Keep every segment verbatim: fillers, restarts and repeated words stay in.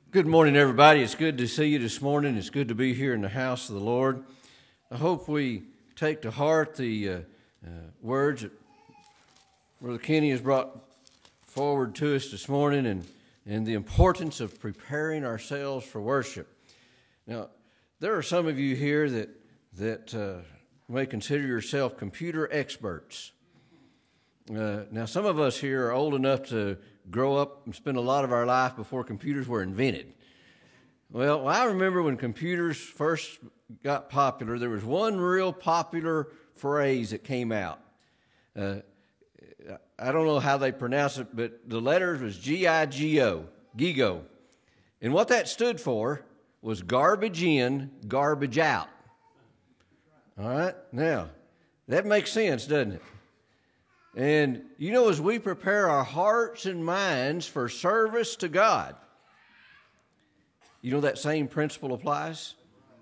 Good morning, everybody. It's good to see you this morning. It's good to be here in the house of the Lord. I hope we take to heart the uh, uh, words that Brother Kenny has brought forward to us this morning and, and the importance of preparing ourselves for worship. Now, there are some of you here that, that uh, may consider yourself computer experts. Uh, now, some of us here are old enough to grow up and spend a lot of our life before computers were invented. Well, I remember when computers first got popular, there was one real popular phrase that came out. Uh, I don't know how they pronounce it, but the letters was G I G O, GIGO. And what that stood for was garbage in, garbage out. All right? Now, that makes sense, doesn't it? And, you know, as we prepare our hearts and minds for service to God, you know that same principle applies?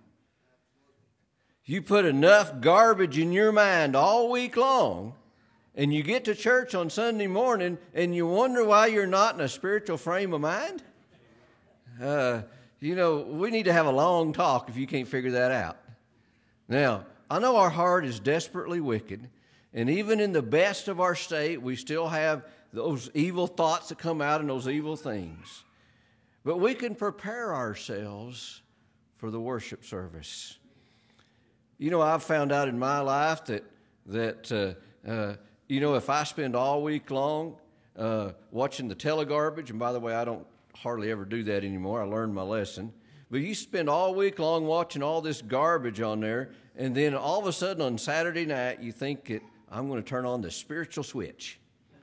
You put enough garbage in your mind all week long, and you get to church on Sunday morning, and you wonder why you're not in a spiritual frame of mind? Uh, you know, we need to have a long talk if you can't figure that out. Now, I know our heart is desperately wicked, and even in the best of our state, we still have those evil thoughts that come out and those evil things. But we can prepare ourselves for the worship service. You know, I've found out in my life that, that uh, uh, you know, if I spend all week long uh, watching the telegarbage, and by the way, I don't hardly ever do that anymore. I learned my lesson. But you spend all week long watching all this garbage on there, and then all of a sudden on Saturday night, you think that I'm going to turn on the spiritual switch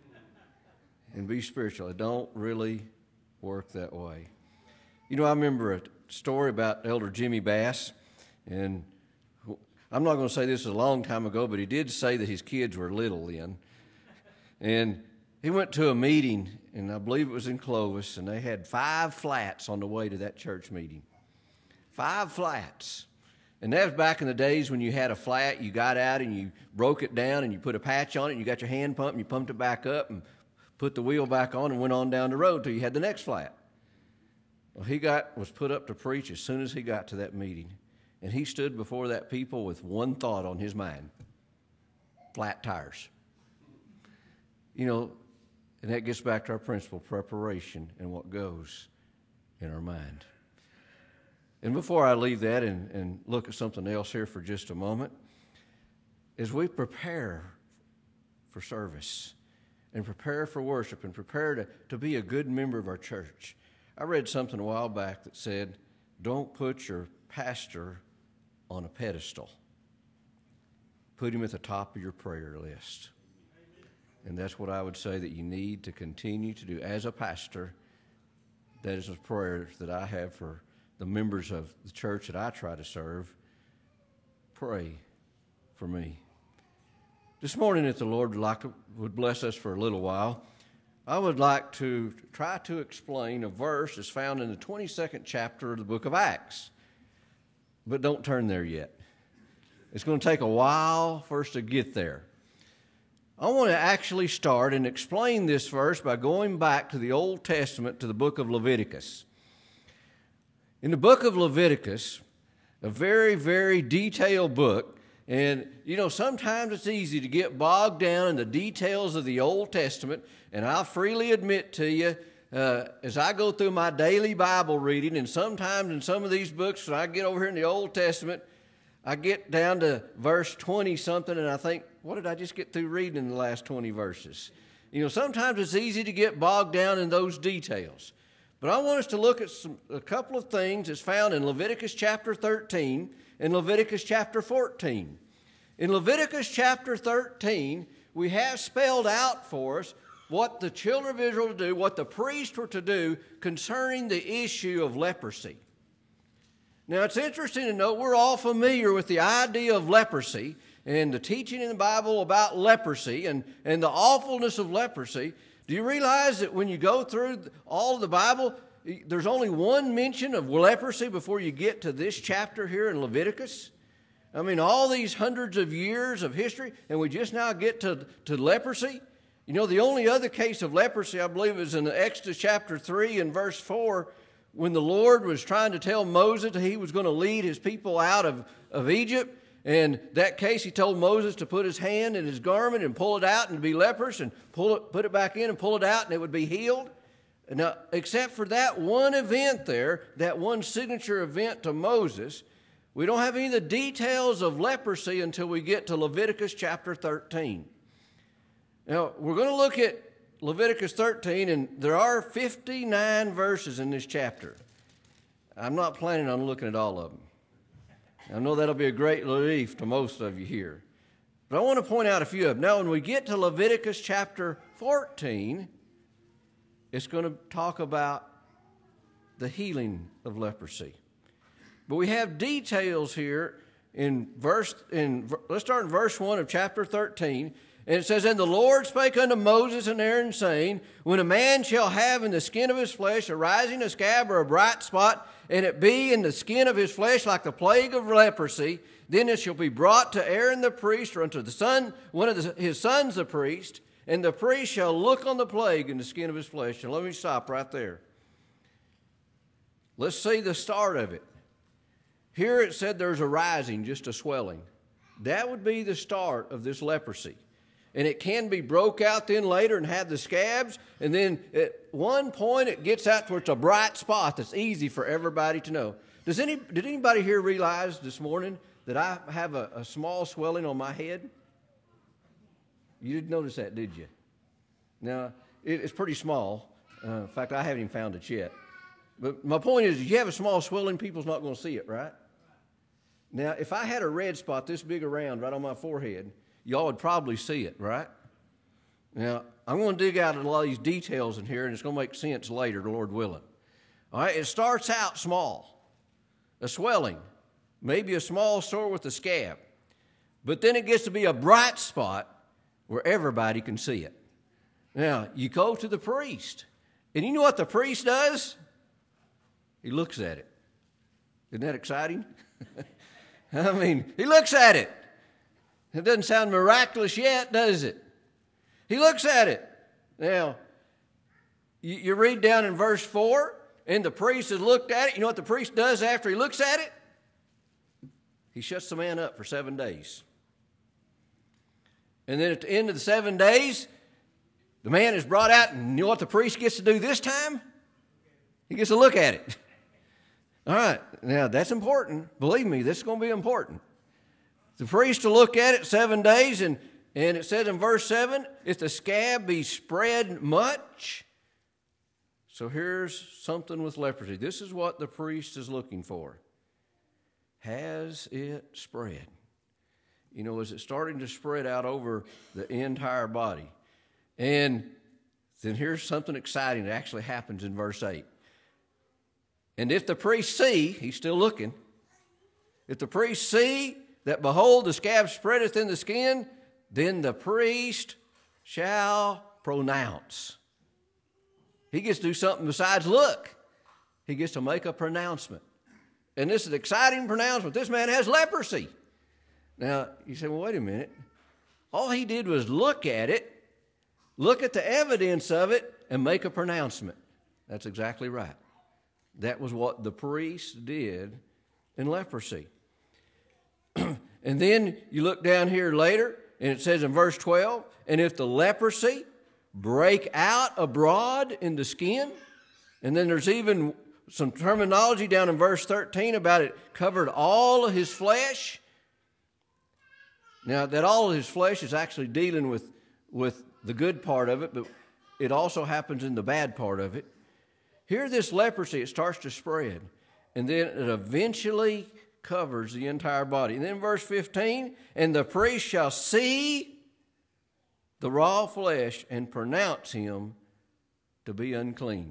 and be spiritual. It don't really work that way. You know, I remember a story about Elder Jimmy Bass, and I'm not going to say this is a long time ago, but he did say that his kids were little then. And he went to a meeting, and I believe it was in Clovis, and they had five flats on the way to that church meeting. Five flats. And that was back in the days when you had a flat, you got out and you broke it down and you put a patch on it and you got your hand pump and you pumped it back up and put the wheel back on and went on down the road till you had the next flat. Well, he got was put up to preach as soon as he got to that meeting. And he stood before that people with one thought on his mind: flat tires. You know, and that gets back to our principle, preparation and what goes in our mind. And before I leave that and, and look at something else here for just a moment, as we prepare for service and prepare for worship and prepare to, to be a good member of our church, I read something a while back that said, don't put your pastor on a pedestal. Put him at the top of your prayer list. And that's what I would say that you need to continue to do as a pastor. That is a prayer that I have for the members of the church that I try to serve. Pray for me. This morning, if the Lord would, like to, would bless us for a little while, I would like to try to explain a verse that's found in the twenty-second chapter of the book of Acts. But don't turn there yet. It's going to take a while for us to get there. I want to actually start and explain this verse by going back to the Old Testament, to the book of Leviticus. In the book of Leviticus, a very, very detailed book, and, you know, sometimes it's easy to get bogged down in the details of the Old Testament, and I'll freely admit to you, uh, as I go through my daily Bible reading, and sometimes in some of these books, when I get over here in the Old Testament, I get down to verse twenty-something, and I think, what did I just get through reading in the last twenty verses? You know, sometimes it's easy to get bogged down in those details. But I want us to look at some, a couple of things that's found in Leviticus chapter thirteen and Leviticus chapter fourteen. In Leviticus chapter thirteen, we have spelled out for us what the children of Israel to do, what the priests were to do concerning the issue of leprosy. Now, it's interesting to note we're all familiar with the idea of leprosy and the teaching in the Bible about leprosy and, and the awfulness of leprosy. Do you realize that when you go through all of the Bible, there's only one mention of leprosy before you get to this chapter here in Leviticus? I mean, all these hundreds of years of history, and we just now get to, to leprosy? You know, the only other case of leprosy, I believe, is in Exodus chapter three and verse four, when the Lord was trying to tell Moses that he was going to lead his people out of, of Egypt. In that case, he told Moses to put his hand in his garment and pull it out and be leprous, and pull it, put it back in and pull it out, and it would be healed. Now, except for that one event there, that one signature event to Moses, we don't have any of the details of leprosy until we get to Leviticus chapter thirteen. Now, we're going to look at Leviticus thirteen, and there are fifty-nine verses in this chapter. I'm not planning on looking at all of them. I know that'll be a great relief to most of you here. But I want to point out a few of them. Now, when we get to Leviticus chapter fourteen, it's going to talk about the healing of leprosy. But we have details here in verse, in, let's start in verse one of chapter thirteen. And it says, And the Lord spake unto Moses and Aaron, saying, When a man shall have in the skin of his flesh a rising, a scab, or a bright spot, and it be in the skin of his flesh like the plague of leprosy, then it shall be brought to Aaron the priest, or unto the son, one of the, his sons the priest, and the priest shall look on the plague in the skin of his flesh. And let me stop right there. Let's see the start of it. Here it said there's a rising, just a swelling. That would be the start of this leprosy. And it can be broke out then later and have the scabs. And then at one point it gets out to where it's a bright spot that's easy for everybody to know. Does any, did anybody here realize this morning that I have a, a small swelling on my head? You didn't notice that, did you? Now, it, it's pretty small. Uh, in fact, I haven't even found it yet. But my point is, if you have a small swelling, people's not going to see it, right? Now, if I had a red spot this big around right on my forehead, y'all would probably see it, right? Now, I'm going to dig out a lot of these details in here, and it's going to make sense later, the Lord willing. All right, it starts out small, a swelling, maybe a small sore with a scab. But then it gets to be a bright spot where everybody can see it. Now, you go to the priest, and you know what the priest does? He looks at it. Isn't that exciting? I mean, he looks at it. It doesn't sound miraculous yet, does it? He looks at it. Now, you, you read down in verse four, and the priest has looked at it. You know what the priest does after he looks at it? He shuts the man up for seven days. And then at the end of the seven days, the man is brought out, and you know what the priest gets to do this time? He gets to look at it. All right, now that's important. Believe me, this is going to be important. The priest will look at it seven days, and, and it says in verse seven, if the scab be spread much. So here's something with leprosy. This is what the priest is looking for. Has it spread? You know, is it starting to spread out over the entire body? And then here's something exciting that actually happens in verse eight. And if the priest see, he's still looking, if the priest see that, behold, the scab spreadeth in the skin, then the priest shall pronounce. He gets to do something besides look. He gets to make a pronouncement. And this is an exciting pronouncement. This man has leprosy. Now, you say, well, wait a minute. All he did was look at it, look at the evidence of it, and make a pronouncement. That's exactly right. That was what the priest did in leprosy. And then you look down here later, and it says in verse twelve, and if the leprosy break out abroad in the skin, and then there's even some terminology down in verse thirteen about it covered all of his flesh. Now, that all of his flesh is actually dealing with, with the good part of it, but it also happens in the bad part of it. Here, this leprosy, it starts to spread, and then it eventually covers the entire body. And then verse fifteen, and the priest shall see the raw flesh and pronounce him to be unclean.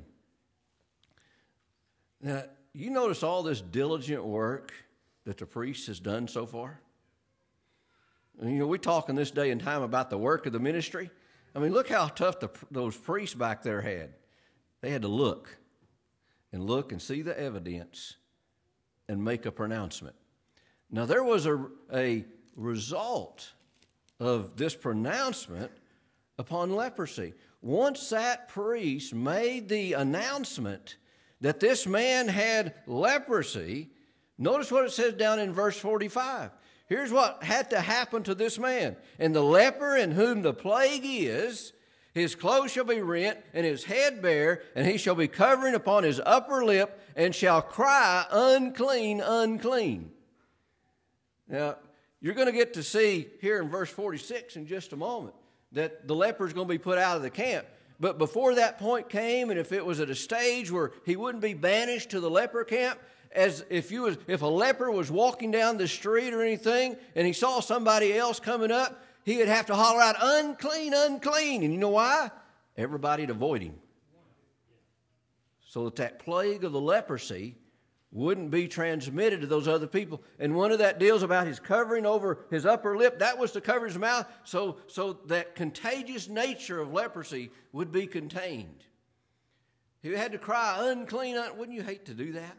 Now, you notice all this diligent work that the priest has done so far? And, you know, we're talking this day and time about the work of the ministry. I mean, look how tough the, those priests back there had. They had to look and look and see the evidence and make a pronouncement. Now, there was a, a result of this pronouncement upon leprosy. Once that priest made the announcement that this man had leprosy, notice what it says down in verse forty-five. Here's what had to happen to this man. And the leper in whom the plague is, his clothes shall be rent, and his head bare, and he shall be covering upon his upper lip, and shall cry, unclean, unclean. Now, you're going to get to see here in verse forty-six in just a moment that the leper is going to be put out of the camp. But before that point came, and if it was at a stage where he wouldn't be banished to the leper camp, as if you was, if a leper was walking down the street or anything, and he saw somebody else coming up, he would have to holler out, unclean, unclean. And you know why? Everybody'd avoid him. So that that plague of the leprosy wouldn't be transmitted to those other people. And one of that deals about his covering over his upper lip. That was to cover his mouth so, so that contagious nature of leprosy would be contained. He had to cry, unclean, un-. Wouldn't you hate to do that?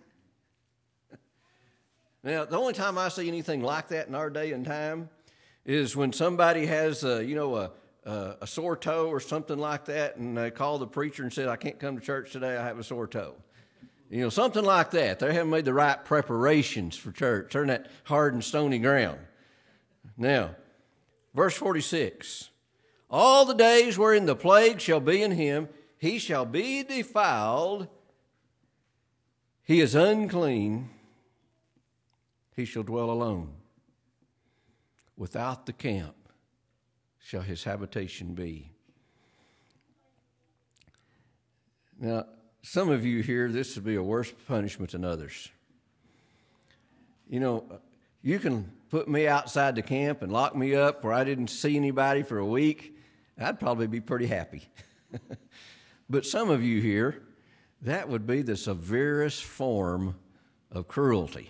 Now, the only time I see anything like that in our day and time is when somebody has, a, you know, a, a, a sore toe or something like that, and they call the preacher and said, I can't come to church today, I have a sore toe. You know, something like that. They haven't made the right preparations for church. They're in that hard and stony ground. Now, verse forty-six. All the days wherein the plague shall be in him, he shall be defiled. He is unclean. He shall dwell alone. Without the camp shall his habitation be. Now, some of you here, this would be a worse punishment than others. You know, you can put me outside the camp and lock me up where I didn't see anybody for a week. I'd probably be pretty happy. But some of you here, that would be the severest form of cruelty.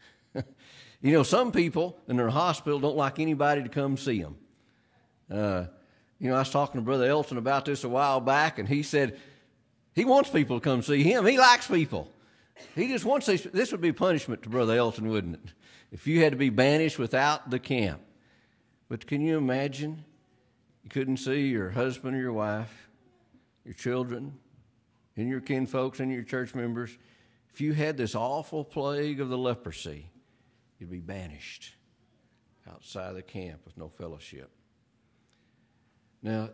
You know, some people in their hospital don't like anybody to come see them. Uh, you know, I was talking to Brother Elton about this a while back, and he said he wants people to come see him. He likes people. He just wants these. This would be punishment to Brother Elton, wouldn't it? If you had to be banished without the camp. But can you imagine? You couldn't see your husband or your wife, your children, and your kinfolks and your church members. If you had this awful plague of the leprosy, you'd be banished outside the camp with no fellowship. Now,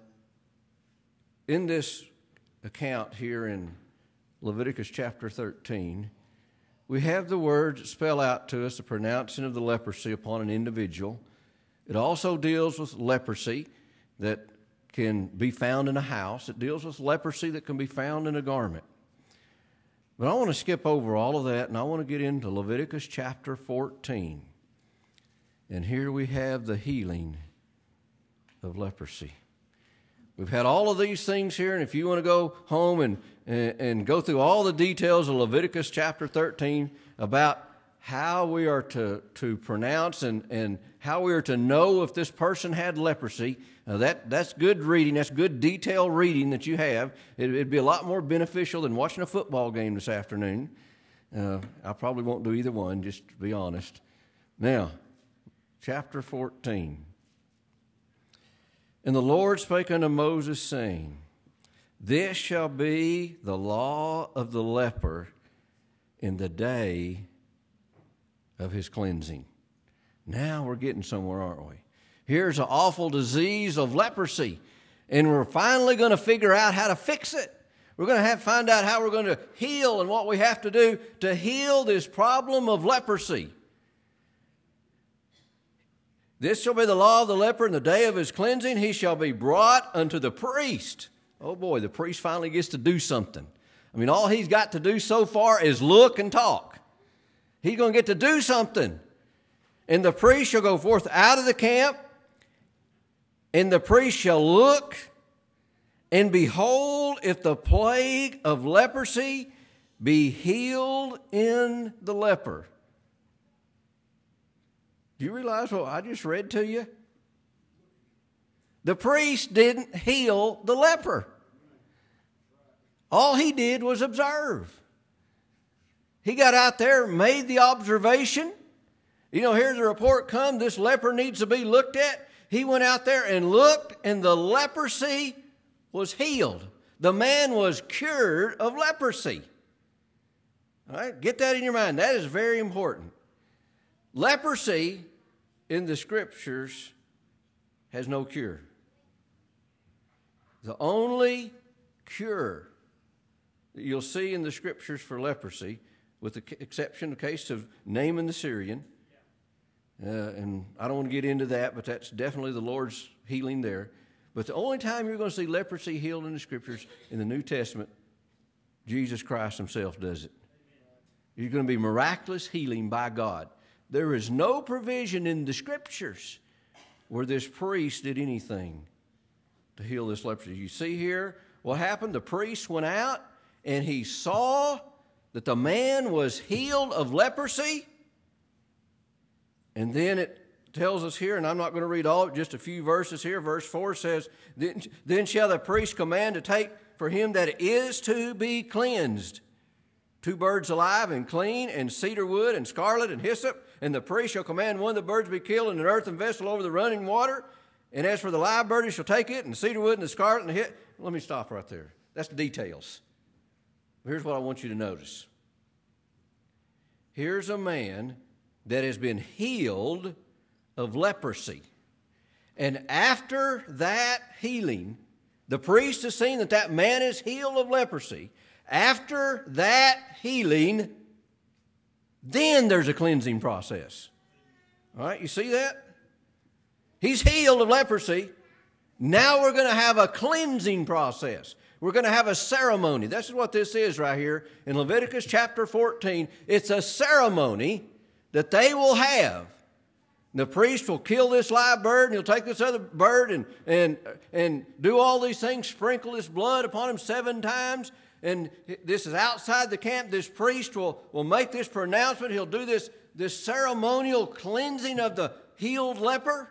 in this account here in Leviticus chapter thirteen, we have the words that spell out to us the pronouncing of the leprosy upon an individual. It also deals with leprosy that can be found in a house. It deals with leprosy that can be found in a garment. But I want to skip over all of that, and I want to get into Leviticus chapter fourteen. And here we have the healing of leprosy. We've had all of these things here, and if you want to go home and, and, and go through all the details of Leviticus chapter thirteen about how we are to, to pronounce and, and how we are to know if this person had leprosy, now that, that's good reading. That's good detailed reading that you have. It, it'd be a lot more beneficial than watching a football game this afternoon. Uh, I probably won't do either one, just to be honest. Now, chapter fourteen. And the Lord spake unto Moses, saying, This shall be the law of the leper in the day of his cleansing. Now we're getting somewhere, aren't we? Here's an awful disease of leprosy, and we're finally going to figure out how to fix it. We're going to have to find out how we're going to heal and what we have to do to heal this problem of leprosy. This shall be the law of the leper in the day of his cleansing. He shall be brought unto the priest. Oh boy, the priest finally gets to do something. I mean, all he's got to do so far is look and talk. He's going to get to do something. And the priest shall go forth out of the camp, and the priest shall look, and behold, if the plague of leprosy be healed in the leper. Do you realize what I just read to you? The priest didn't heal the leper. All he did was observe. He got out there, made the observation. You know, here's a report come, this leper needs to be looked at. He went out there and looked, and the leprosy was healed. The man was cured of leprosy. All right? Get that in your mind. That is very important. Leprosy in the Scriptures has no cure. The only cure that you'll see in the Scriptures for leprosy, with the exception of the case of Naaman the Syrian, uh, and I don't want to get into that, but that's definitely the Lord's healing there. But the only time you're going to see leprosy healed in the Scriptures in the New Testament, Jesus Christ himself does it. You're going to be miraculous healing by God. There is no provision in the Scriptures where this priest did anything to heal this leprosy. You see here what happened? The priest went out and he saw that the man was healed of leprosy. And then it tells us here, and I'm not going to read all of it, just a few verses here. Verse four says, Then, then shall the priest command to take for him that is to be cleansed two birds alive and clean, and cedar wood and scarlet and hyssop. And the priest shall command one of the birds to be killed in an earthen vessel over the running water. And as for the live bird, he shall take it, and the cedar wood and the scarlet and the hyssop. Let me stop right there. That's the details. Here's what I want you to notice. Here's a man that has been healed of leprosy. And after that healing, the priest has seen that that man is healed of leprosy. After that healing, then there's a cleansing process. All right, you see that? He's healed of leprosy. Now we're going to have a cleansing process. We're going to have a ceremony. This is what this is right here in Leviticus chapter fourteen. It's a ceremony that they will have. The priest will kill this live bird, and he'll take this other bird and, and, and do all these things, sprinkle his blood upon him seven times. And this is outside the camp. This priest will, will make this pronouncement. He'll do this, this ceremonial cleansing of the healed leper.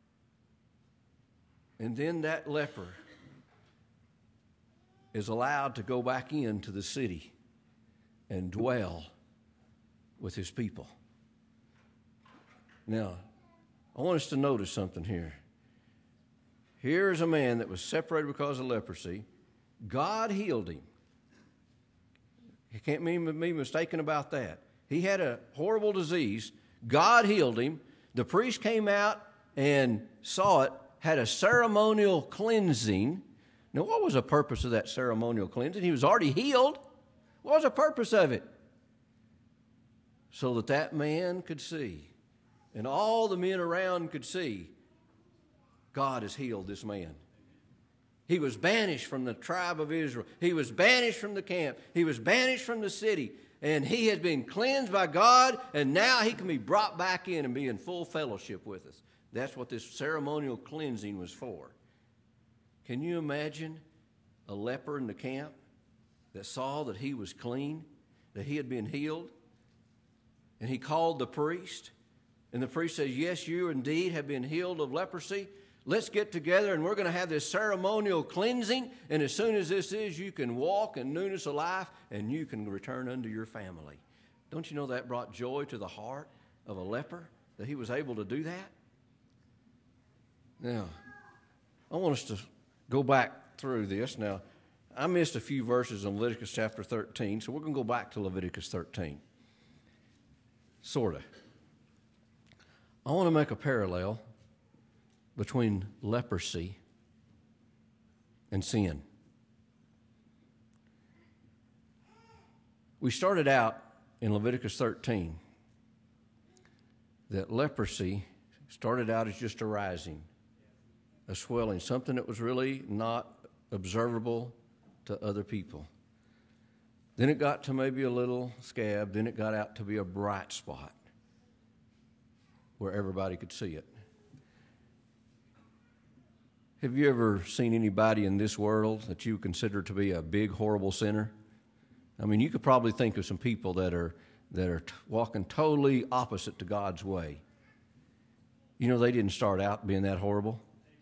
And then that leper is allowed to go back into the city and dwell with his people. Now, I want us to notice something here. Here's a man that was separated because of leprosy. God healed him. You can't be mistaken about that. He had a horrible disease. God healed him. The priest came out and saw it, had a ceremonial cleansing. Now, what was the purpose of that ceremonial cleansing? He was already healed. What was the purpose of it? So that that man could see, and all the men around could see, God has healed this man. He was banished from the tribe of Israel. He was banished from the camp. He was banished from the city. And he had been cleansed by God, and now he can be brought back in and be in full fellowship with us. That's what this ceremonial cleansing was for. Can you imagine a leper in the camp that saw that he was clean, that he had been healed? And he called the priest, and the priest says, yes, you indeed have been healed of leprosy. Let's get together, and we're going to have this ceremonial cleansing, and as soon as this is, you can walk in newness of life, and you can return unto your family. Don't you know that brought joy to the heart of a leper, that he was able to do that? Now, I want us to go back through this. Now, I missed a few verses in Leviticus chapter thirteen, so we're going to go back to Leviticus thirteen. Sort of. I want to make a parallel between leprosy and sin. We started out in Leviticus thirteen that leprosy started out as just a rising, a swelling, something that was really not observable to other people. Then it got to maybe a little scab. Then it got out to be a bright spot where everybody could see it. Have you ever seen anybody in this world that you consider to be a big, horrible sinner? I mean, you could probably think of some people that are that are t- walking totally opposite to God's way. You know, they didn't start out being that horrible.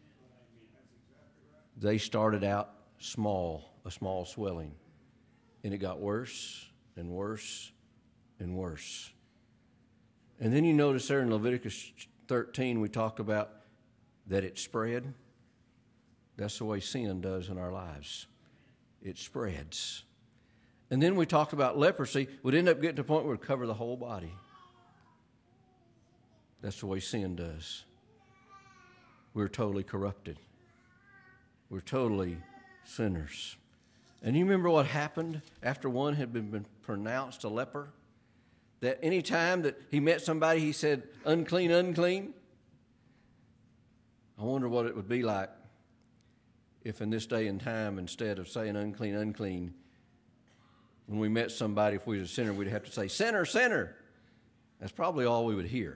They started out small, a small swelling, and it got worse and worse and worse. And then you notice there in Leviticus thirteen, we talk about that it spread. That's the way sin does in our lives. It spreads. And then we talked about leprosy would end up getting to a point where it would cover the whole body. That's the way sin does. We're totally corrupted. We're totally sinners. And you remember what happened after one had been, been pronounced a leper? That any time that he met somebody, he said, unclean, unclean. I wonder what it would be like if in this day and time, instead of saying unclean, unclean, when we met somebody, if we was a sinner, we'd have to say, sinner, sinner. That's probably all we would hear.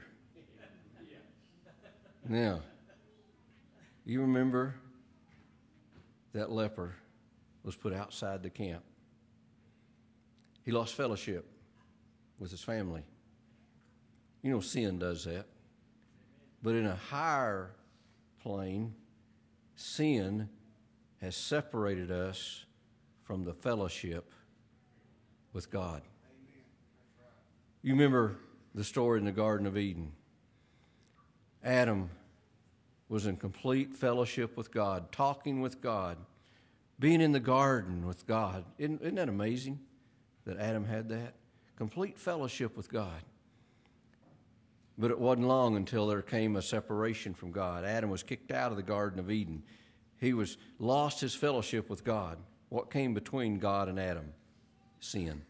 Now, you remember that leper was put outside the camp. He lost fellowship with his family. You know, sin does that. But in a higher plane, sin has separated us from the fellowship with God. You remember the story in the Garden of Eden. Adam was in complete fellowship with God, talking with God, being in the garden with God. Isn't, isn't that amazing that Adam had that? Complete fellowship with God. But it wasn't long until there came a separation from God. Adam was kicked out of the Garden of Eden. He was lost his fellowship with God. What came between God and Adam? Sin.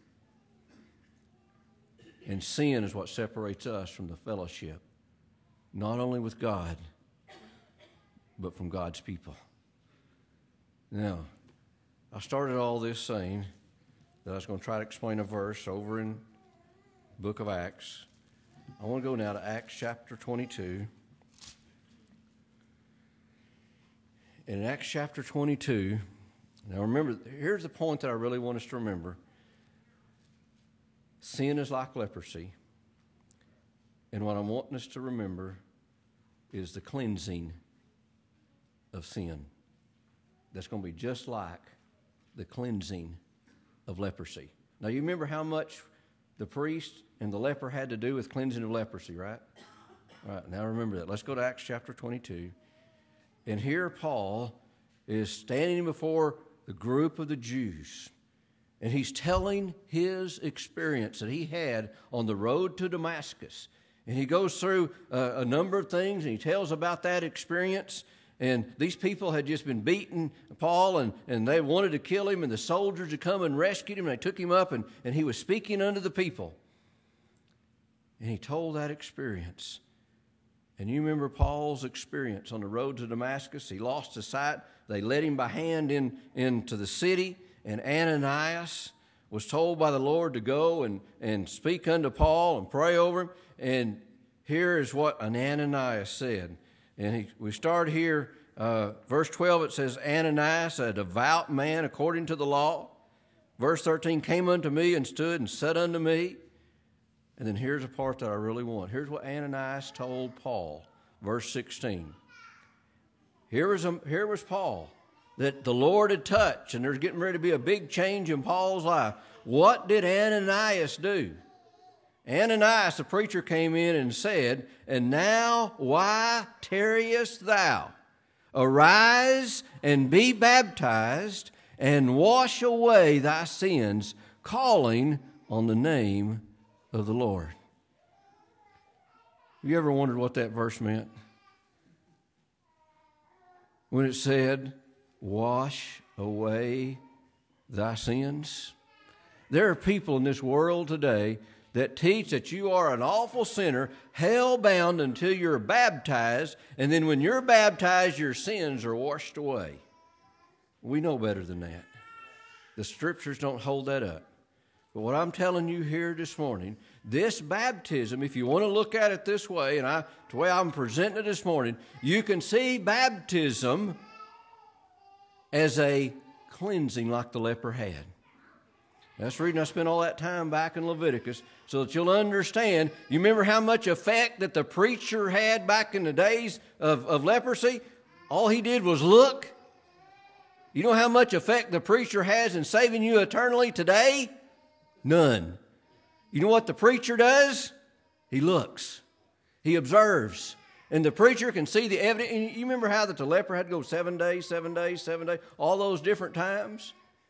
And sin is what separates us from the fellowship, not only with God, but from God's people. Now, I started all this saying that I was going to try to explain a verse over in the book of Acts. I want to go now to Acts chapter twenty-two. And in Acts chapter twenty-two, now remember, here's the point that I really want us to remember. Sin is like leprosy. And what I'm wanting us to remember is the cleansing of sin. That's going to be just like the cleansing of leprosy. Now, you remember how much the priest and the leper had to do with cleansing of leprosy, right? All right, now remember that. Let's go to Acts chapter twenty-two. And here Paul is standing before the group of the Jews, and he's telling his experience that he had on the road to Damascus. And he goes through a, a number of things, and he tells about that experience. And these people had just been beating Paul, and, and they wanted to kill him, and the soldiers had come and rescued him, and they took him up, and, and he was speaking unto the people. And he told that experience. And you remember Paul's experience on the road to Damascus. He lost his sight. They led him by hand in, into the city, and Ananias was told by the Lord to go and, and speak unto Paul and pray over him. And here is what Ananias said. And he, we start here, uh, verse twelve, it says, Ananias, a devout man according to the law. Verse thirteen, came unto me and stood and said unto me. And then here's a part that I really want. Here's what Ananias told Paul, verse sixteen. Here was, a, here was Paul that the Lord had touched, and there's getting ready to be a big change in Paul's life. What did Ananias do? Ananias, the preacher, came in and said, and now why tarriest thou? Arise and be baptized and wash away thy sins, calling on the name of the Lord. Have you ever wondered what that verse meant? When it said, wash away thy sins. There are people in this world today that teach that you are an awful sinner, hell-bound until you're baptized, and then when you're baptized, your sins are washed away. We know better than that. The Scriptures don't hold that up. But what I'm telling you here this morning, this baptism, if you want to look at it this way, and I, the way I'm presenting it this morning, you can see baptism as a cleansing like the leper had. That's the reason I spent all that time back in Leviticus, so that you'll understand. You remember how much effect that the preacher had back in the days of, of leprosy? All he did was look. You know how much effect the preacher has in saving you eternally today? None. You know what the preacher does? He looks. He observes. And the preacher can see the evidence. And you remember how that the leper had to go seven days, seven days, seven days, all those different times?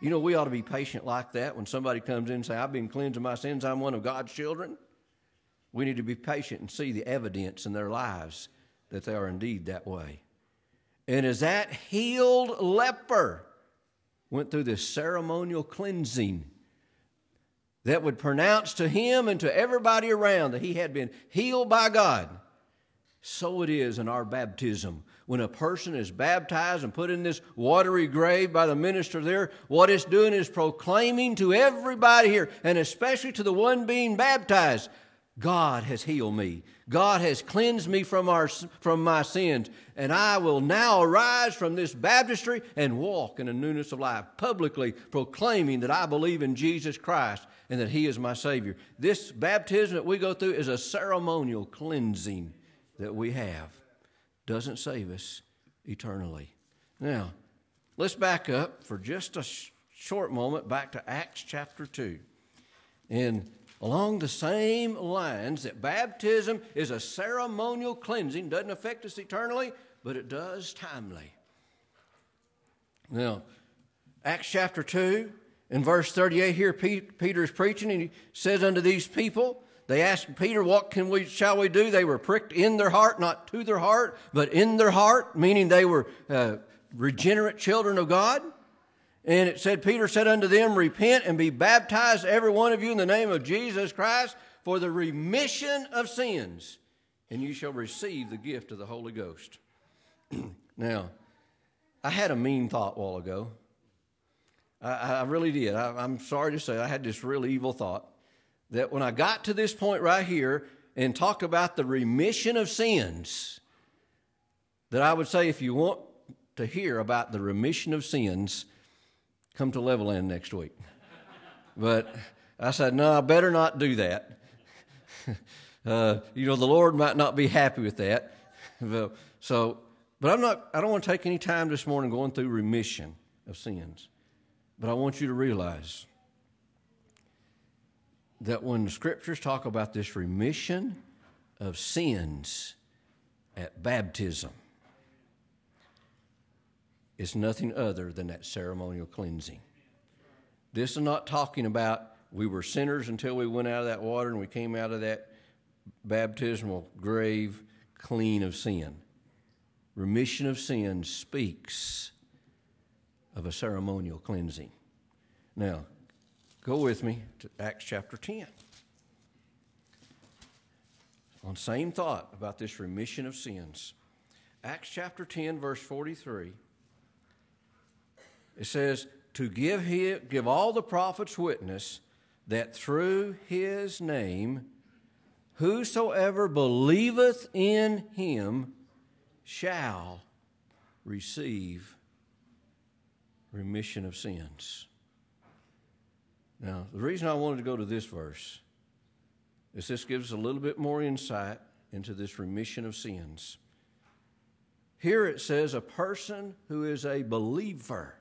You know, we ought to be patient like that when somebody comes in and says, I've been cleansed of my sins, I'm one of God's children. We need to be patient and see the evidence in their lives that they are indeed that way. And as that healed leper went through this ceremonial cleansing that would pronounce to him and to everybody around that he had been healed by God, so it is in our baptism. When a person is baptized and put in this watery grave by the minister there, what it's doing is proclaiming to everybody here, and especially to the one being baptized, God has healed me. God has cleansed me from our from my sins, and I will now arise from this baptistry and walk in a newness of life, publicly proclaiming that I believe in Jesus Christ and that He is my Savior. This baptism that we go through is a ceremonial cleansing that we have. Doesn't save us eternally. Now, let's back up for just a sh- short moment back to Acts chapter two. And along the same lines that baptism is a ceremonial cleansing, doesn't affect us eternally, but it does timely. Now, Acts chapter two, in verse thirty-eight here, Peter is preaching, and he says unto these people, they asked Peter, what can we, shall we do? They were pricked in their heart, not to their heart, but in their heart, meaning they were uh, regenerate children of God. And it said, Peter said unto them, repent and be baptized, every one of you, in the name of Jesus Christ, for the remission of sins, and you shall receive the gift of the Holy Ghost. Now, I had a mean thought a while ago. I, I really did. I, I'm sorry to say I had this real evil thought that when I got to this point right here and talk about the remission of sins, that I would say if you want to hear about the remission of sins, come to Levelland next week. But I said, no, I better not do that. uh, you know, the Lord might not be happy with that. So, but I'm not, I don't want to take any time this morning going through remission of sins. But I want you to realize that when the Scriptures talk about this remission of sins at baptism, it's nothing other than that ceremonial cleansing. This is not talking about we were sinners until we went out of that water and we came out of that baptismal grave clean of sin. Remission of sins speaks of a ceremonial cleansing. Now, go with me to Acts chapter ten. On same thought about this remission of sins. Acts chapter ten, verse forty-three. It says, to give his, give all the prophets witness that through his name whosoever believeth in him shall receive remission of sins. Now, the reason I wanted to go to this verse is this gives a little bit more insight into this remission of sins. Here it says a person who is a believer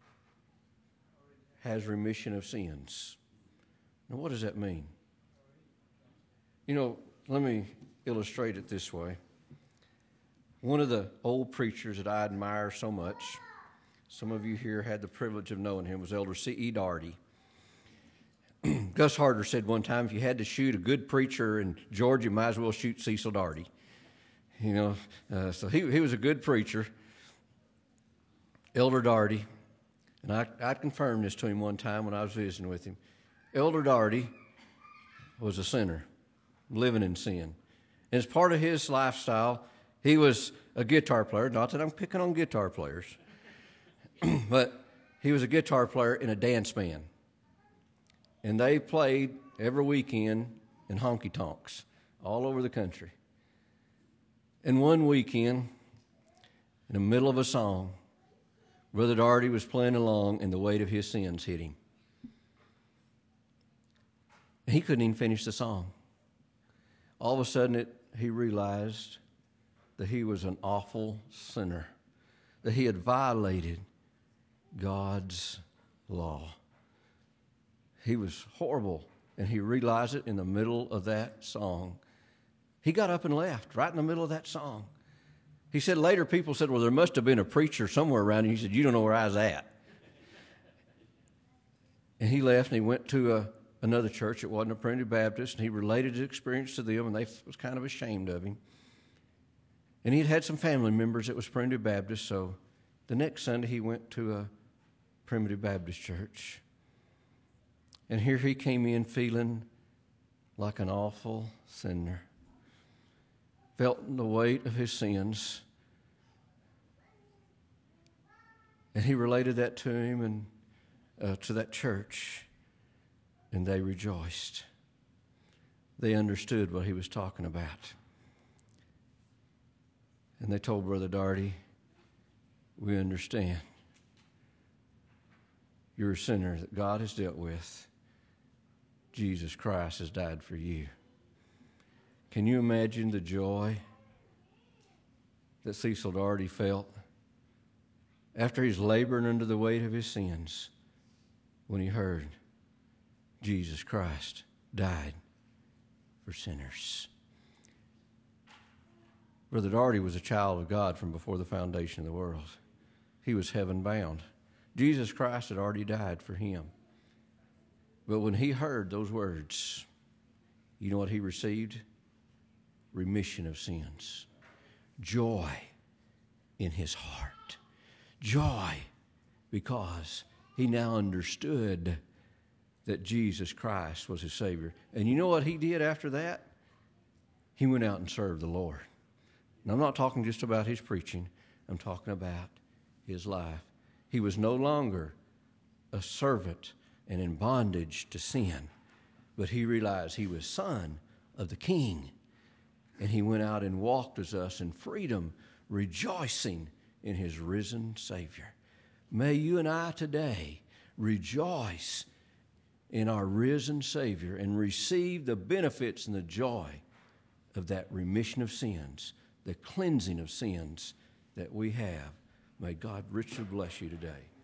has remission of sins. Now, what does that mean? You know, let me illustrate it this way. One of the old preachers that I admire so much, some of you here had the privilege of knowing him, was Elder C E Daugherty. Gus Harder said one time, if you had to shoot a good preacher in Georgia, you might as well shoot Cecil Daugherty. You know, uh, so he, he was a good preacher, Elder Daugherty. And I, I confirmed this to him one time when I was visiting with him. Elder Daugherty was a sinner, living in sin. And as part of his lifestyle, he was a guitar player. Not that I'm picking on guitar players, but he was a guitar player in a dance band. And they played every weekend in honky-tonks all over the country. And one weekend, in the middle of a song, Brother Daugherty was playing along, and the weight of his sins hit him. He couldn't even finish the song. All of a sudden, it, he realized that he was an awful sinner, that he had violated God's law. He was horrible, and he realized it in the middle of that song. He got up and left right in the middle of that song. He said later people said, well, there must have been a preacher somewhere around. And he said, you don't know where I was at. And he left and he went to a, another church. It wasn't a Primitive Baptist, and he related his experience to them, and they was kind of ashamed of him. And he'd had some family members that was Primitive Baptist, so the next Sunday he went to a Primitive Baptist church. And here he came in feeling like an awful sinner, felt the weight of his sins. And he related that to him and uh, to that church, and they rejoiced. They understood what he was talking about. And they told Brother Darty, we understand. You're a sinner that God has dealt with. Jesus Christ has died for you. Can you imagine the joy that Cecil Darty felt after he's laboring under the weight of his sins when he heard Jesus Christ died for sinners? Brother Darty was a child of God from before the foundation of the world. He was heaven bound. Jesus Christ had already died for him. But when he heard those words, you know what he received? Remission of sins. Joy in his heart. Joy because he now understood that Jesus Christ was his Savior. And you know what he did after that? He went out and served the Lord. And I'm not talking just about his preaching. I'm talking about his life. He was no longer a servant and in bondage to sin, but he realized he was son of the King. And he went out and walked as us in freedom, rejoicing in his risen Savior. May you and I today rejoice in our risen Savior and receive the benefits and the joy of that remission of sins, the cleansing of sins that we have. May God richly bless you today.